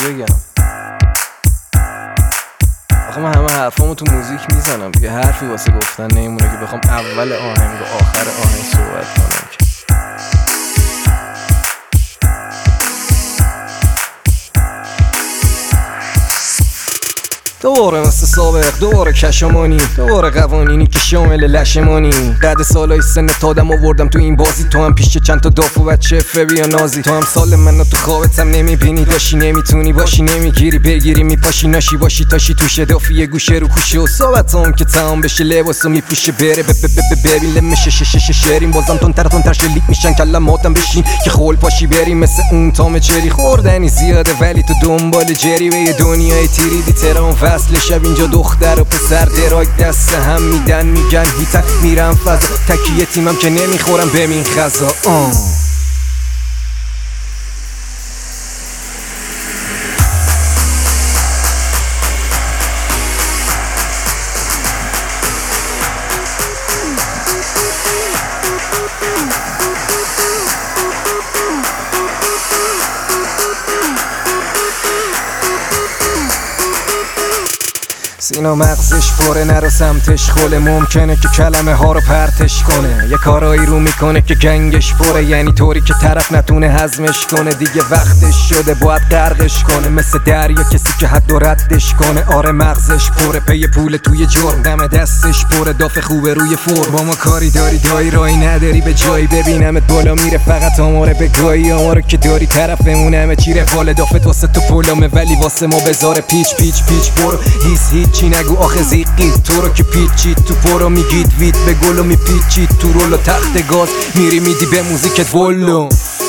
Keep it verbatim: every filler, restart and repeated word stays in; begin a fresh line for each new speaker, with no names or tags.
بگم؟ آخه من همه حرفامو تو موزیک میزنم، یه حرفی واسه گفتن نمیمونه که بخوام اول آهنگ و آخر آهنگ صحبت کنم. دوباره مثل سابق، دوباره کشمانی، دوباره قوانینی که شامل لشمانی. بعد سالای سن تادم آوردم تو این بازی، تو هم پیش چند تا داف و بچه افه بیا نازی. تو هم سال منو تو خوابتم نمیبینی، داشی نمیتونی باشی، نمیگیری بگیری میپاشی، ناشی باشی تاشی توشه دافی یه گوشه رو کوشه و صحبت هم که تمام بشه لباسو میپوشه بره ببین لمشه شش شیرین بازم تونتر تونتر شلیک میشن کلماتم بشین که خول پاشی بریم مثل اون تام چری. خوردنی زیاده ولی تو دنبال جری به یه دنیای تیریدی ترام فصل شب اینجا دختر و پسر دراگ دست هم میدن میگن هیتن میرم فضا تکیه تیمم که نمیخورم ببین خزا آه سینا مغزش پره نرو سمتش خوله، ممکنه که کلمه ها رو پرتش کنه، یه کارایی رو میکنه که گنگش پره، یعنی طوری که طرف نتونه هضمش کنه. دیگه وقتش شده باید غرقش کنه، مثل دریا کسی که حد و ردش کنه. آره مغزش پره پی پول توی جرم، دم دستش پره داف خوبه روی فرم. با ما کاری داری دایی رایی نداری به جایی، ببینمت بالا میره فقط آماره بگایی. آماره که داری طرفمون همه چی رفال دافت واسه تو پلامه ولی واسه ما بذاره پیچ پیچ پیچ برو هیس هیچی نگو آخه زیقید تو رو که پیچید تو پرو میگید وید به گلو میپیچید تو رولو تخت گاز میری میدی به موزیکت ولو.